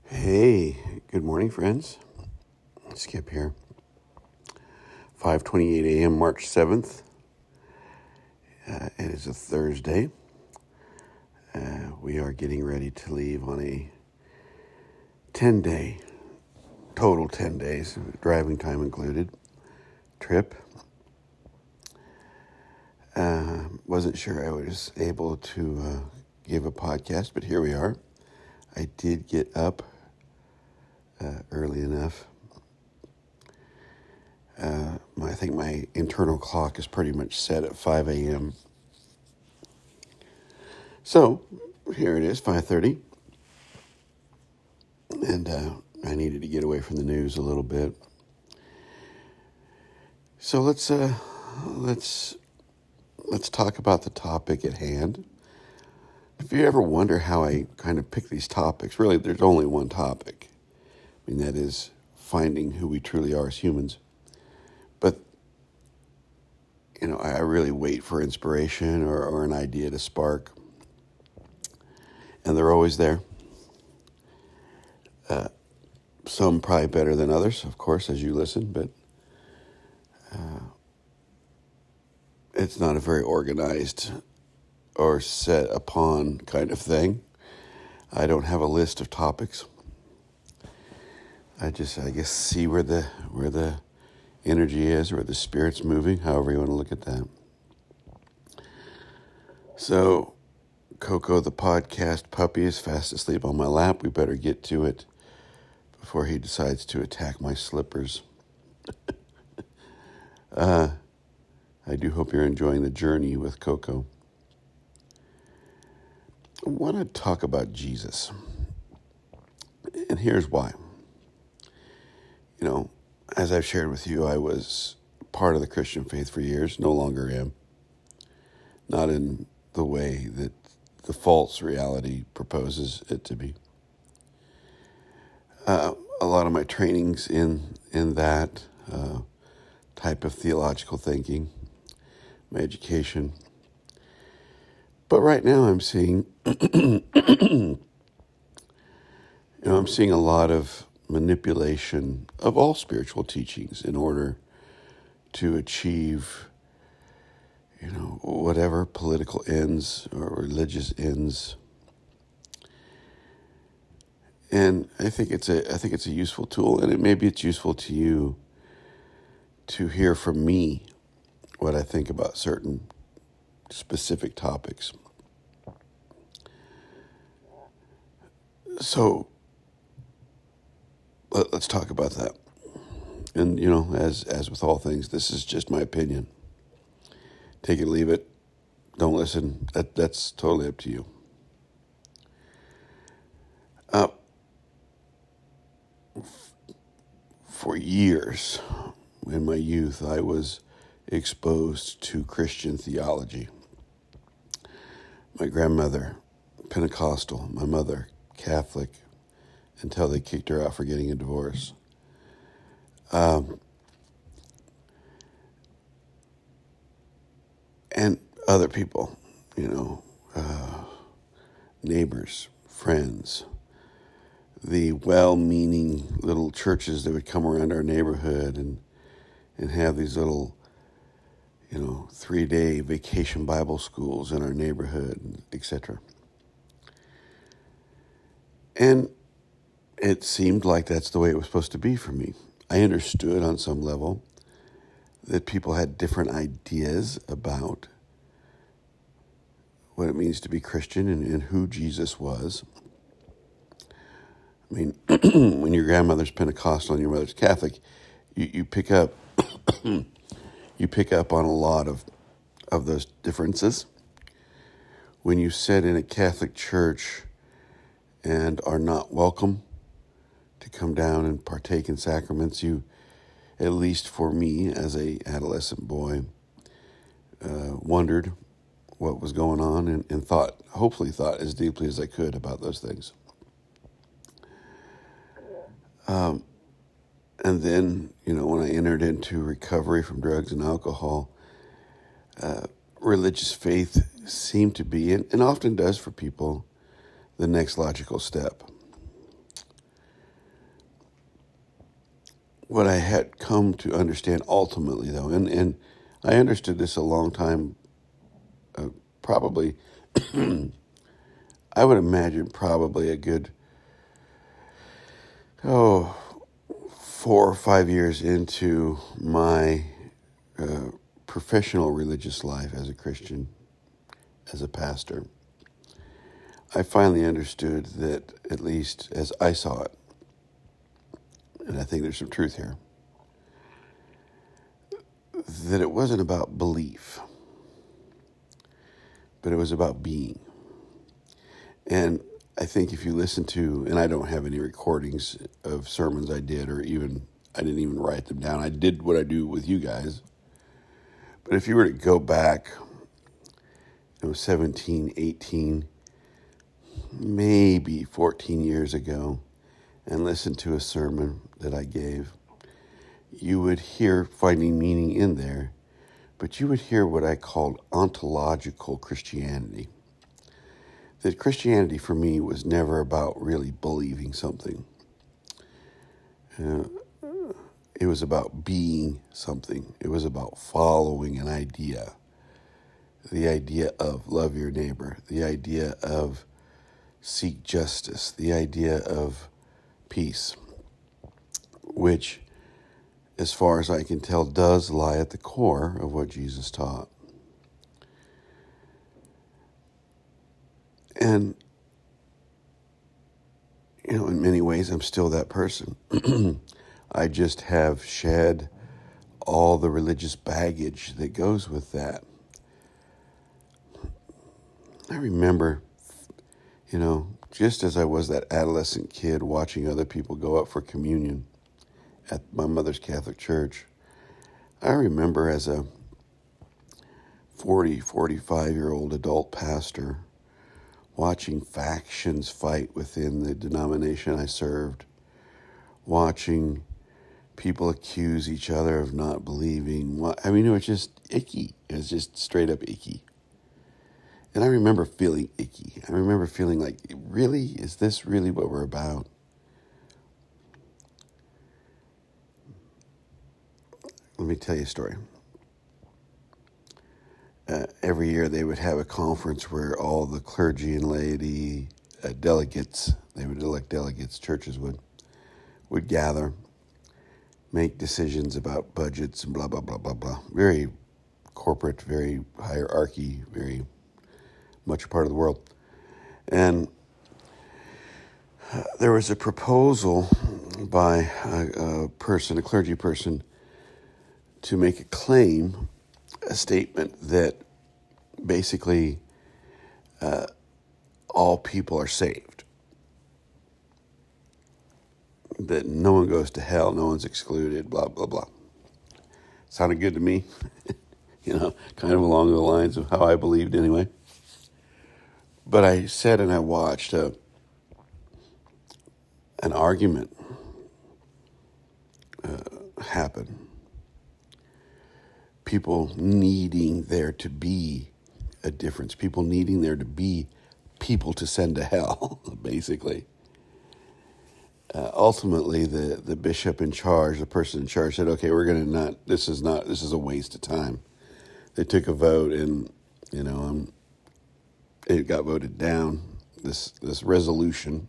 Hey, good morning, friends. Skip here. 5:28 a.m., March 7th. It is a Thursday. We are getting ready to leave on a 10-day, total 10 days, driving time included, trip. Wasn't sure I was able to give a podcast, but here we are. I did get up early enough. I think my internal clock is pretty much set at 5 a.m. So here it is, 5:30, and I needed to get away from the news a little bit. So let's talk about the topic at hand. If you ever wonder how I kind of pick these topics, really, there's only one topic. I mean, that is finding who we truly are as humans. But, I really wait for inspiration or an idea to spark. And they're always there. Some probably better than others, of course, as you listen, but it's not a very organized or set upon kind of thing. I don't have a list of topics. I guess, see where the energy is, where the spirit's moving, however you want to look at that. So, Coco, the podcast puppy, is fast asleep on my lap. We better get to it before he decides to attack my slippers. I do hope you're enjoying the journey with Coco. I want to talk about Jesus. And here's why. As I've shared with you, I was part of the Christian faith for years, no longer am. Not in the way that the false reality proposes it to be. A lot of my trainings in that type of theological thinking, my education. But right now I'm seeing, I'm seeing a lot of manipulation of all spiritual teachings in order to achieve, whatever political ends or religious ends. And I think it's a useful tool, and maybe it's useful to you to hear from me what I think about certain specific topics. So let's talk about that. And as with all things, this is just my opinion. Take it, leave it. Don't listen. That's totally up to you. For years, in my youth, I was exposed to Christian theology. My grandmother, Pentecostal, my mother, Catholic, until they kicked her out for getting a divorce. And other people, neighbors, friends, the well-meaning little churches that would come around our neighborhood and have these little, 3-day vacation Bible schools in our neighborhood, etc. And it seemed like that's the way it was supposed to be for me. I understood on some level that people had different ideas about what it means to be Christian and who Jesus was. I mean, when your grandmother's Pentecostal and your mother's Catholic, you pick up you pick up on a lot of those differences. When you sit in a Catholic church and are not welcome to come down and partake in sacraments, you, at least for me as a adolescent boy, wondered what was going on and hopefully thought as deeply as I could about those things. And then, when I entered into recovery from drugs and alcohol, religious faith seemed to be, and often does for people, the next logical step. what I had come to understand ultimately, though, and I understood this a long time, probably, I would imagine probably a good, 4 or 5 years into my professional religious life as a Christian, as a pastor, I finally understood that, at least as I saw it, and I think there's some truth here, that it wasn't about belief, but it was about being. And I think if you listen to, and I don't have any recordings of sermons I did, or even, I didn't even write them down. I did what I do with you guys. But if you were to go back, 17, 18, maybe 14 years ago, and listen to a sermon that I gave, you would hear finding meaning in there, but you would hear what I called ontological Christianity. That Christianity for me was never about really believing something. It was about being something. It was about following an idea. The idea of love your neighbor. The idea of seek justice. The idea of peace. Which, as far as I can tell, does lie at the core of what Jesus taught. And, in many ways, I'm still that person. I just have shed all the religious baggage that goes with that. I remember, just as I was that adolescent kid watching other people go up for communion at my mother's Catholic church, I remember as a 45-year-old adult pastor watching factions fight within the denomination I served, watching people accuse each other of not believing. It was just icky. It was just straight up icky. And I remember feeling icky. I remember feeling like, really? Is this really what we're about? Let me tell you a story. Every year they would have a conference where all the clergy and laity delegates, they would elect delegates, churches would gather, make decisions about budgets and blah, blah, blah, blah, blah. Very corporate, very hierarchy, very much a part of the world. And there was a proposal by a clergy person, to make a claim, a statement that basically all people are saved. That no one goes to hell, no one's excluded, blah, blah, blah. Sounded good to me, kind of along the lines of how I believed anyway. But I sat and I watched an argument happen. People needing there to be a difference. People needing there to be people to send to hell, basically. Ultimately, the bishop in charge, the person in charge, said, "Okay, we're going to this is a waste of time." They took a vote, and it got voted down. This resolution.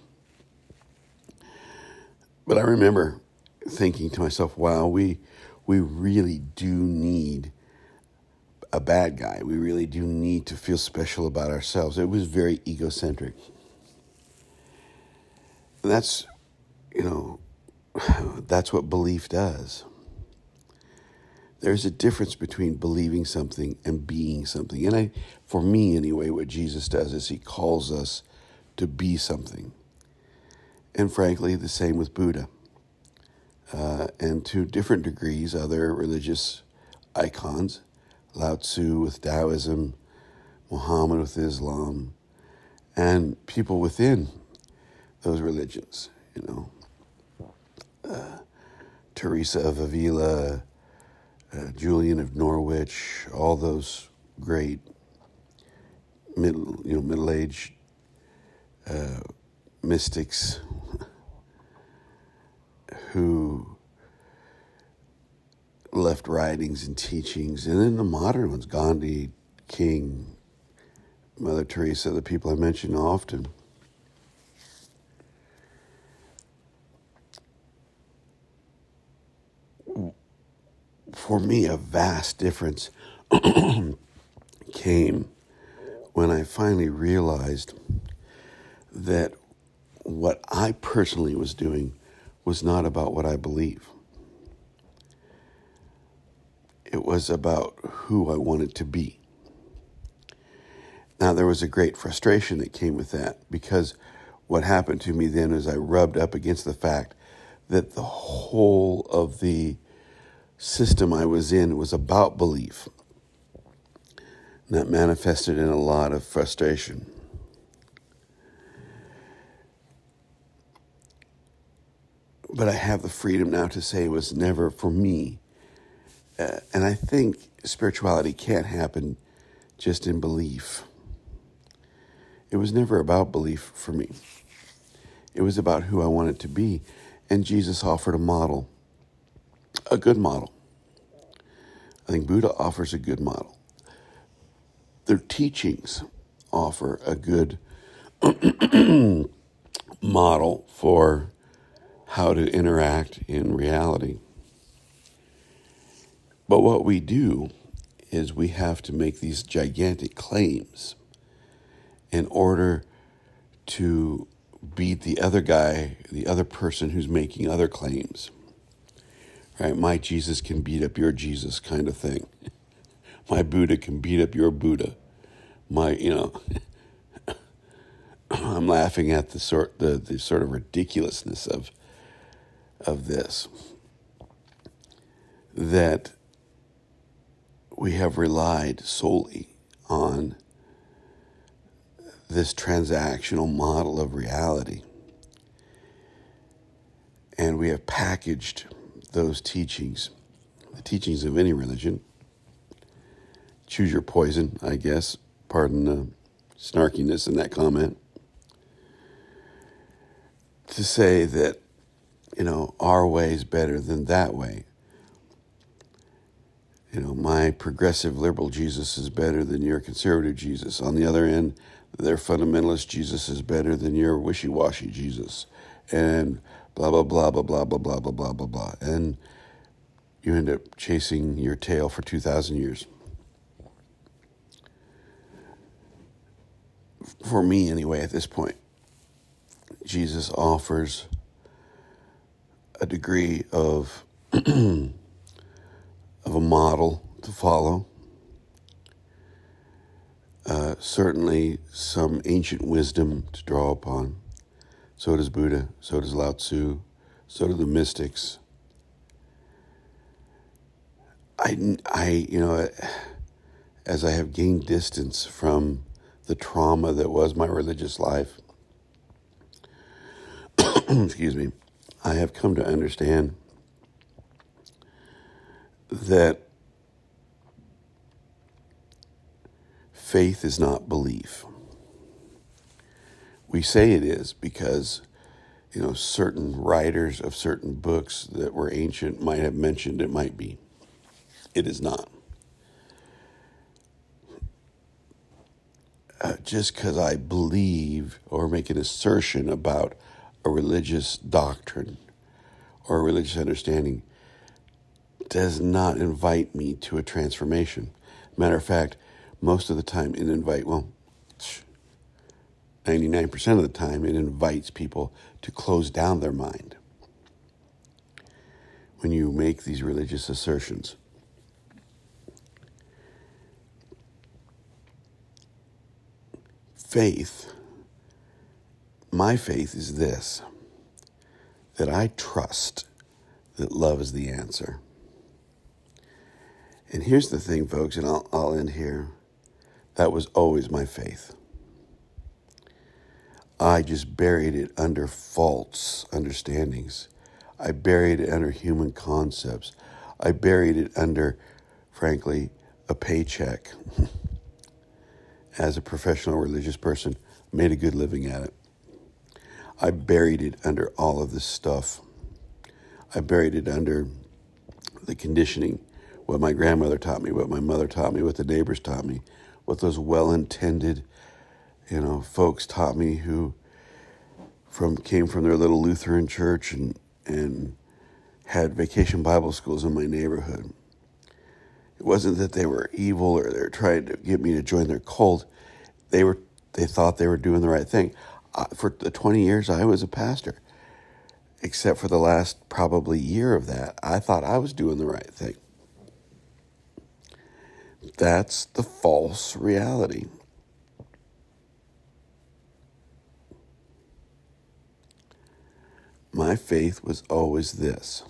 But I remember thinking to myself, "Wow, we really do need a bad guy. We really do need to feel special about ourselves." It was very egocentric. And that's what belief does. There's a difference between believing something and being something. And for me anyway, what Jesus does is he calls us to be something. And frankly, the same with Buddha. And to different degrees, other religious icons, Lao Tzu with Taoism, Muhammad with Islam, and people within those religions, Teresa of Avila, Julian of Norwich, all those great middle-aged mystics who left writings and teachings, and then the modern ones, Gandhi, King, Mother Teresa, the people I mention often. For me, a vast difference came when I finally realized that what I personally was doing was not about what I believe. It was about who I wanted to be. Now, there was a great frustration that came with that, because what happened to me then is I rubbed up against the fact that the whole of the system I was in was about belief. And that manifested in a lot of frustration. But I have the freedom now to say it was never for me. And I think spirituality can't happen just in belief. It was never about belief for me. It was about who I wanted to be. And Jesus offered a model, a good model. I think Buddha offers a good model. Their teachings offer a good model for how to interact in reality. But what we do is we have to make these gigantic claims in order to beat the other guy, the other person who's making other claims. Right? My Jesus can beat up your Jesus, kind of thing. My Buddha can beat up your Buddha. I'm laughing at the sort of ridiculousness of this. That we have relied solely on this transactional model of reality. And we have packaged those teachings, the teachings of any religion. Choose your poison, I guess. Pardon the snarkiness in that comment. To say that, our way is better than that way. My progressive liberal Jesus is better than your conservative Jesus. On the other end, their fundamentalist Jesus is better than your wishy-washy Jesus. And blah, blah, blah, blah, blah, blah, blah, blah, blah, blah, blah. And you end up chasing your tail for 2,000 years. For me, anyway, at this point, Jesus offers a degree of a model to follow. Certainly some ancient wisdom to draw upon. So does Buddha, so does Lao Tzu, so do the mystics. As I have gained distance from the trauma that was my religious life, excuse me, I have come to understand that faith is not belief. We say it is because, certain writers of certain books that were ancient might have mentioned it might be. It is not. Just because I believe or make an assertion about a religious doctrine or a religious understanding does not invite me to a transformation. Matter of fact, most of the time 99% of the time it invites people to close down their mind when you make these religious assertions. Faith, my faith is this, that I trust that love is the answer. And here's the thing, folks, and I'll end here. That was always my faith. I just buried it under false understandings. I buried it under human concepts. I buried it under, frankly, a paycheck. As a professional religious person, made a good living at it. I buried it under all of this stuff. I buried it under the conditioning what my grandmother taught me, what my mother taught me, what the neighbors taught me, what those well-intended, folks taught me who came from their little Lutheran church and had vacation Bible schools in my neighborhood. It wasn't that they were evil or they were trying to get me to join their cult. They thought they were doing the right thing. For the 20 years I was a pastor, except for the last probably year of that, I thought I was doing the right thing. That's the false reality. My faith was always this.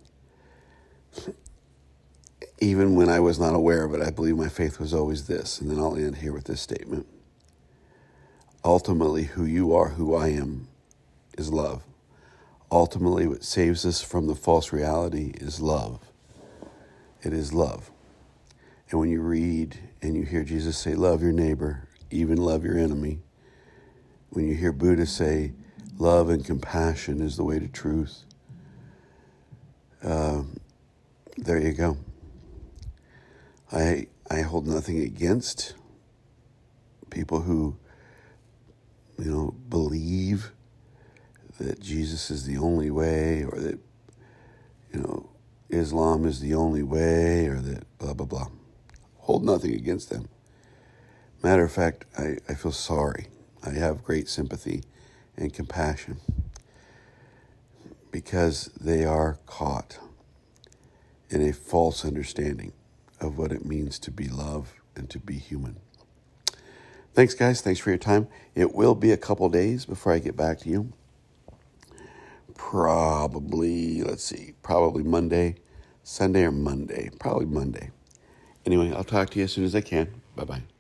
Even when I was not aware of it, I believe my faith was always this. And then I'll end here with this statement. Ultimately, who you are, who I am, is love. Ultimately, what saves us from the false reality is love. It is love. And when you read and you hear Jesus say, love your neighbor, even love your enemy, when you hear Buddha say, love and compassion is the way to truth, there you go. I hold nothing against people who, believe that Jesus is the only way, or that, Islam is the only way, or that blah, blah, blah. Hold nothing against them. Matter of fact, I feel sorry. I have great sympathy and compassion because they are caught in a false understanding of what it means to be love and to be human. Thanks, guys. Thanks for your time. It will be a couple days before I get back to you. Probably Monday, Sunday or Monday. Probably Monday. Anyway, I'll talk to you as soon as I can. Bye-bye.